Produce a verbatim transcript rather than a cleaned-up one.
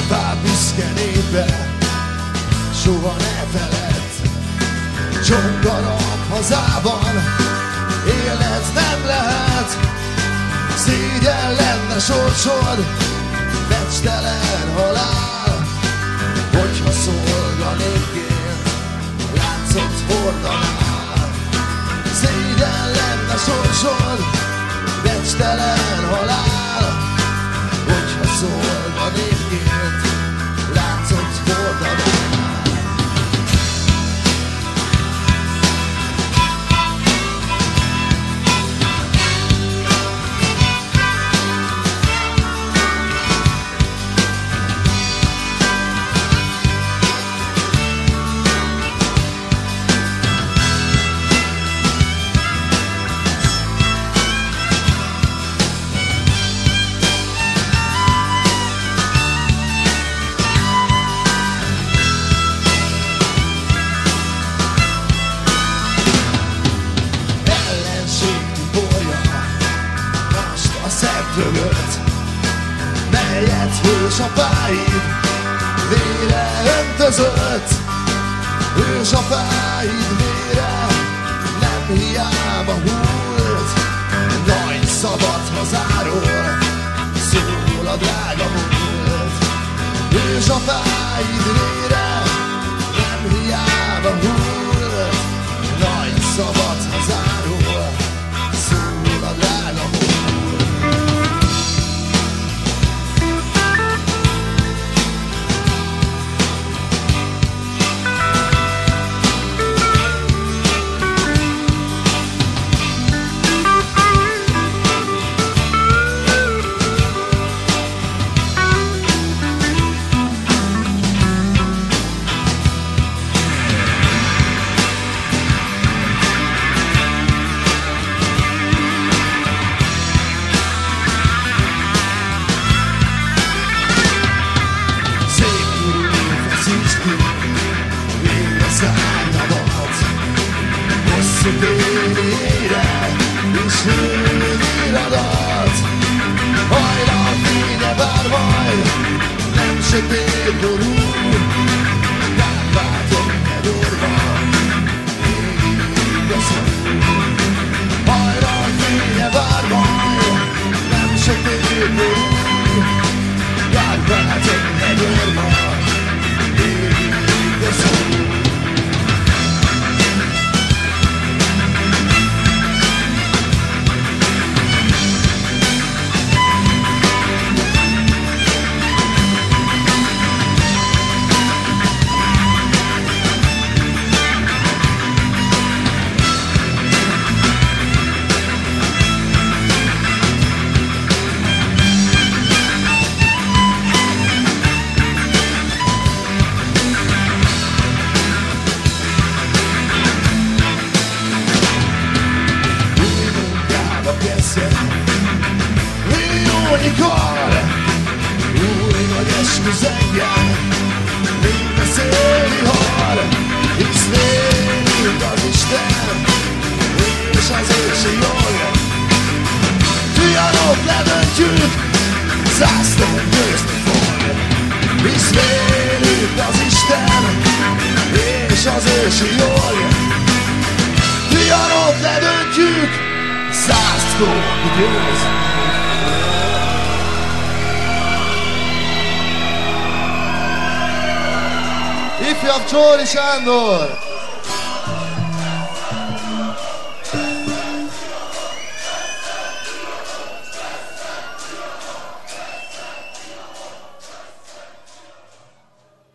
Árpád büszke népe, soha ne feledd, csongarab hazában élned nem lehet. Szégyen lenne sorsod, becstelen halál, hogyha szolganékként látszott hordanál. Szégyen lenne sorsod, becstelen halál, hogyha szolganékként látszott hordanál. Mögött, melyet hősapáid vére öntözött. Hősapáid vére nem hiába hult, nagy szabad hazáról szól a drága múlt. Hősapáid vére nem hiába hult, nagy szabad hazáról szól a drága múlt. Hosszú téli ére és hőnyíradat, hajnal fénye bár majd nem sötét ború. Kárpátok medorva ég a szó. Hajnal fénye bár majd nem sötét ború. Kárpátok medorva ég a szó. Milliónyikor új nagy eskü zengjen, mind a szél vihar, hisz vélünk az Isten és az ősi jog. Fianok ledöntjük, zászlón győzni fog, hisz vélünk az Isten és az ősi jog. Fianok ledöntjük, zászlón győzni. Ifjabb Csóri Sándor!